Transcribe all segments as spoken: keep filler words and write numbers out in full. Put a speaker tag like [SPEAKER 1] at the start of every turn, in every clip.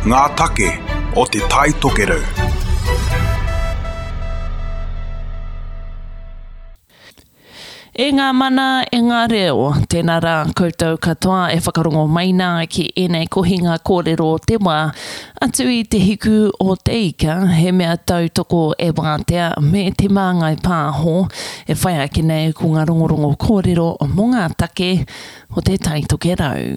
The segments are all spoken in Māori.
[SPEAKER 1] ngā take o te tai tokerau.
[SPEAKER 2] E ngā mana, e ngā reo, tēnā rā koutou katoa e whakarongo maina ki enei kohinga kōrero te wā, atu i te hiku o te ika, he mea tautoko e wātea me te māngai pāho, e whai ake nei ko ngā rongorongo kōrero mō ngā take o te tai tokerau.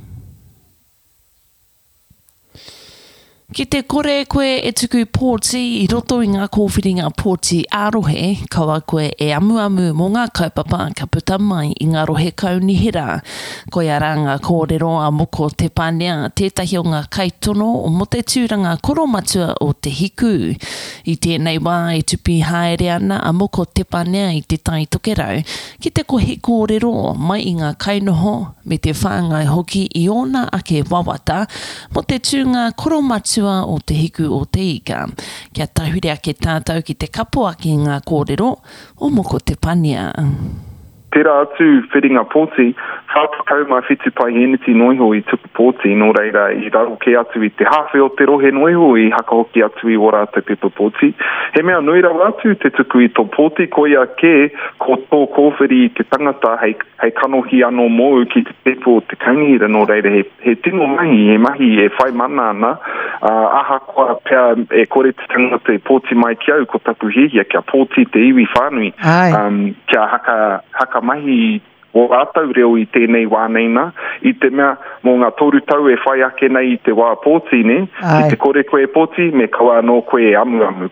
[SPEAKER 2] Ki te kore koe e tuku pōti i roto i ngā kōwhiringa pōti ārohe, kaua koe e amu amu mō ngā kaupapa ka puta mai i ngā rohe kaunihira. Koe ara ngā kōrero a moko te pānea tētahi o ngā kaitono o mo te tūranga koromatua o te hiku. I tēnei wā e tupi haere ana a moko te pānea i te tai tokerau, ki te kohe kōrero mai i ngā kainoho me te whāngai hoki i ona ake wawata mo te tūnga koromatua o te hiku o te ika. Kia tahure ake tātou ki te kapo ake ngā kōrero o moko te pānea.
[SPEAKER 3] Tērā atu whiringa pōti, whāpakau mai whitu pai eneti noiho i tuku pōti, nō reira i raro ke atu i te hawhi o te rohe noiho i hakahoki atu i ora te pepa pōti. He mea nui rau atu te tuku i tō pōti, ko ia ke ko tō kōwhiri i te tangata hei, hei kanohi anō mōu ki te pepa o te kaungihira, nō reira he, he tino mahi, he mahi e whai mana ana, uh, aha koa pia e kore te tangata e pōti mai ki au ko taku hihia, kia pōti te iwi whānui, um, kia haka, haka mahi o rātau reo i tēnei wāneina, i te mea mō ngā toru tau e whai ake nei i te wā pōti, ne? Ai. I te kore koe pōti, me kaua anō koe amu amu.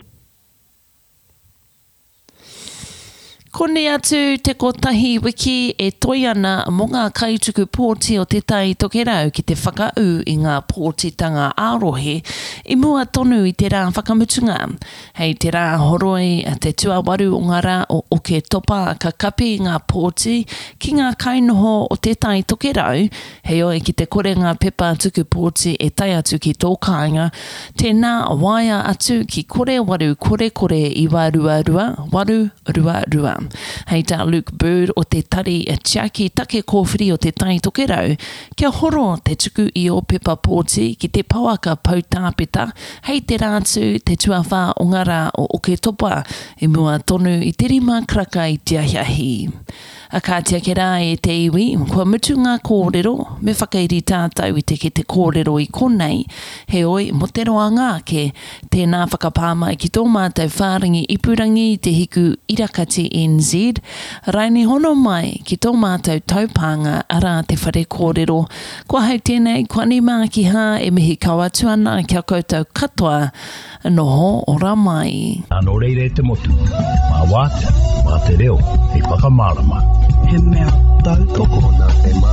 [SPEAKER 2] Kone atu te kotahi wiki e toi ana mō ngā kaituku pōti o te tai tokerau ki te whakau i ngā pōtitanga ārohe i mua tonu i te rā whakamutunga. Hei te rā horoi te tuawaru o ngā rā o Oke Topa ka kapi i ngā pōti ki ngā kainoho o te tai tokerau, hei oi ki te kore ngā pepa tuku pōti e tai atu ki tō kāinga, tēnā waia atu ki kore waru kore kore i wā rua rua, waru rua rua. Hei tā Luke Bird o te tari e tiaki take kōwhiri o te tai tokerau, kia horo te tuku i o pepa pōti ki te pauaka pautāpeta, hei te rātu te tuawha o ngā rā o Oke Topa i mua tonu i te rima kraka i te ahiahi. A kātia ke rā e te iwi, kua mutu ngā kōrero, me whakairi tātou i te ke te kōrero i konei, he oi mo te roa ngā ke, tēnā whakapāma i ki tō mātou whārangi ipurangi i te hiku Irakati N Z, raini hono mai ki tō mātou taupanga ara te whare kōrero, kua hau tēnei kua ni mā ki hā e mihi kawatuana kia koutou katoa, noho ora mai.
[SPEAKER 4] Ano reire te motu, mā wātea, mā te reo, he whakamārama.
[SPEAKER 5] He mea tautoko nā te mā